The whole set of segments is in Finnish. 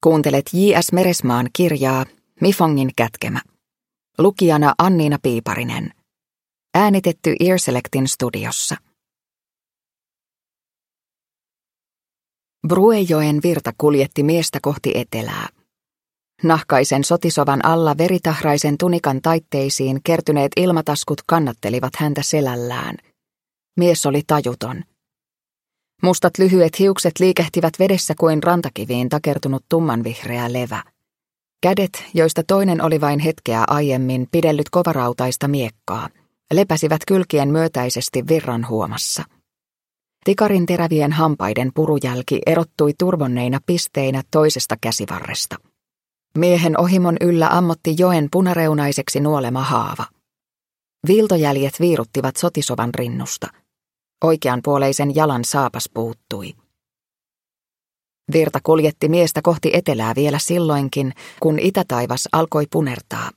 Kuuntelet J.S. Meresmaan kirjaa Mifongin kätkemä. Lukijana Anniina Piiparinen. Äänitetty Earselectin studiossa. Bruejoen virta kuljetti miestä kohti etelää. Nahkaisen sotisovan alla veritahraisen tunikan taitteisiin kertyneet ilmataskut kannattelivat häntä selällään. Mies oli tajuton. Mustat lyhyet hiukset liikehtivät vedessä kuin rantakiviin takertunut tummanvihreä levä. Kädet, joista toinen oli vain hetkeä aiemmin pidellyt kovarautaista miekkaa, lepäsivät kylkien myötäisesti virran huomassa. Tikarin terävien hampaiden purujälki erottui turvonneina pisteinä toisesta käsivarresta. Miehen ohimon yllä ammotti joen punareunaiseksi nuolema haava. Viiltojäljet viiruttivat sotisovan rinnusta. Oikeanpuoleisen jalan saapas puuttui. Virta kuljetti miestä kohti etelää vielä silloinkin, kun itätaivas alkoi punertaa.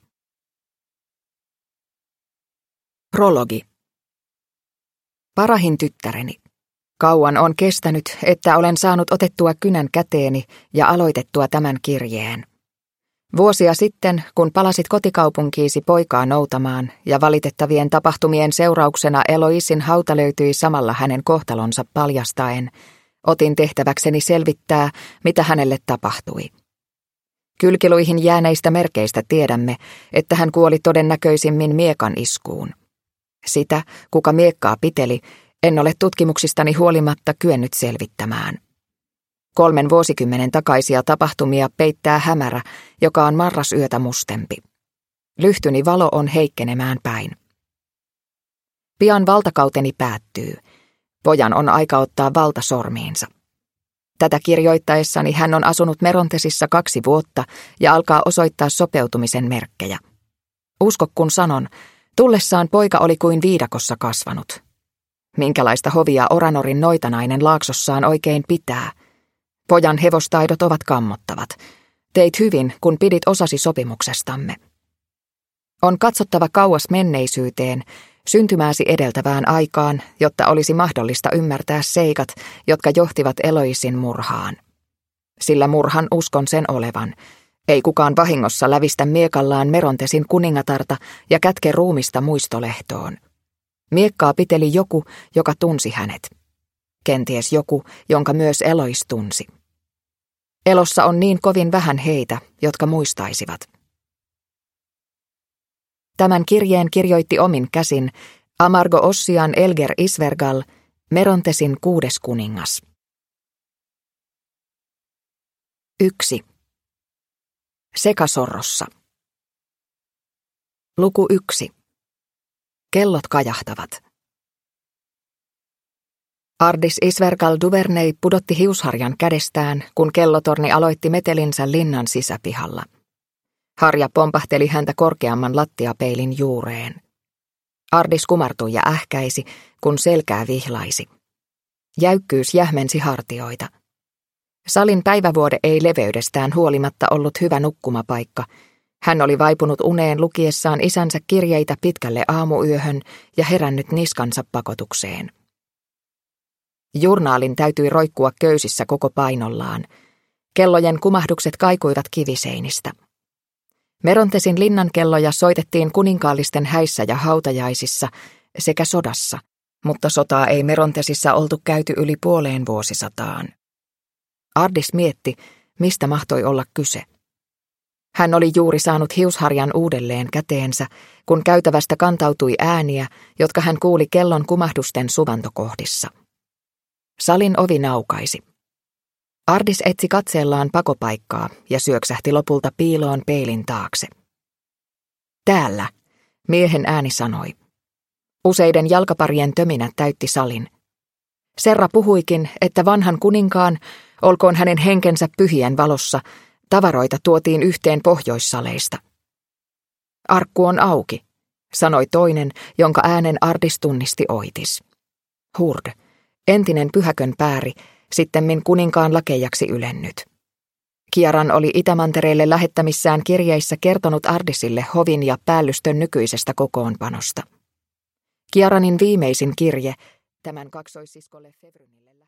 Prologi. Parahin tyttäreni. Kauan on kestänyt, että olen saanut otettua kynän käteeni ja aloitettua tämän kirjeen. Vuosia sitten, kun palasit kotikaupunkiisi poikaa noutamaan ja valitettavien tapahtumien seurauksena Eloisin hauta löytyi samalla hänen kohtalonsa paljastaen, otin tehtäväkseni selvittää, mitä hänelle tapahtui. Kylkiluihin jääneistä merkeistä tiedämme, että hän kuoli todennäköisimmin miekan iskuun. Sitä, kuka miekkaa piteli, en ole tutkimuksistani huolimatta kyennyt selvittämään. 3 vuosikymmenen takaisia tapahtumia peittää hämärä, joka on marrasyötä mustempi. Lyhtyni valo on heikkenemään päin. Pian valtakauteni päättyy. Pojan on aika ottaa valta sormiinsa. Tätä kirjoittaessani hän on asunut Merontesissa 2 vuotta ja alkaa osoittaa sopeutumisen merkkejä. Usko kun sanon, tullessaan poika oli kuin viidakossa kasvanut. Minkälaista hovia Oranorin noitanainen laaksossaan oikein pitää? Pojan hevostaidot ovat kammottavat. Teit hyvin, kun pidit osasi sopimuksestamme. On katsottava kauas menneisyyteen, syntymääsi edeltävään aikaan, jotta olisi mahdollista ymmärtää seikat, jotka johtivat Eloisin murhaan. Sillä murhan uskon sen olevan. Ei kukaan vahingossa lävistä miekallaan Merontesin kuningatarta ja kätke ruumista muistolehtoon. Miekkaa piteli joku, joka tunsi hänet. Kenties joku, jonka myös Elois tunsi. Elossa on niin kovin vähän heitä, jotka muistaisivat. Tämän kirjeen kirjoitti omin käsin Amargo Ossian Elger Isvergal, Merontesin 6. kuningas. 1. Sekasorrossa. Luku 1. Kellot kajahtavat. Ardis Isvergal Duvernay pudotti hiusharjan kädestään, kun kellotorni aloitti metelinsä linnan sisäpihalla. Harja pompahteli häntä korkeamman lattiapeilin juureen. Ardis kumartui ja ähkäisi, kun selkää vihlaisi. Jäykkyys jähmensi hartioita. Salin päivävuode ei leveydestään huolimatta ollut hyvä nukkumapaikka. Hän oli vaipunut uneen lukiessaan isänsä kirjeitä pitkälle aamuyöhön ja herännyt niskansa pakotukseen. Jurnaalin täytyi roikkua köysissä koko painollaan. Kellojen kumahdukset kaikuivat kiviseinistä. Merontesin linnankelloja soitettiin kuninkaallisten häissä ja hautajaisissa sekä sodassa, mutta sotaa ei Merontesissa oltu käyty yli 0,5 vuosisataan. Ardis mietti, mistä mahtoi olla kyse. Hän oli juuri saanut hiusharjan uudelleen käteensä, kun käytävästä kantautui ääniä, jotka hän kuuli kellon kumahdusten suvantokohdissa. Salin ovi naukaisi. Ardis etsi katseellaan pakopaikkaa ja syöksähti lopulta piiloon peilin taakse. Täällä, miehen ääni sanoi. Useiden jalkaparien töminä täytti salin. Serra puhuikin, että vanhan kuninkaan, olkoon hänen henkensä pyhien valossa, tavaroita tuotiin yhteen pohjoissaleista. Arkku on auki, sanoi toinen, jonka äänen Ardis tunnisti oitis. Hurd, entinen pyhäkön pääri, sittemmin kuninkaan lakejaksi ylennyt. Kiaran oli Itämantereelle lähettämissään kirjeissä kertonut Ardisille hovin ja päällystön nykyisestä kokoonpanosta. Kiaranin viimeisin kirje, tämän kaksoissiskolle Fevrynille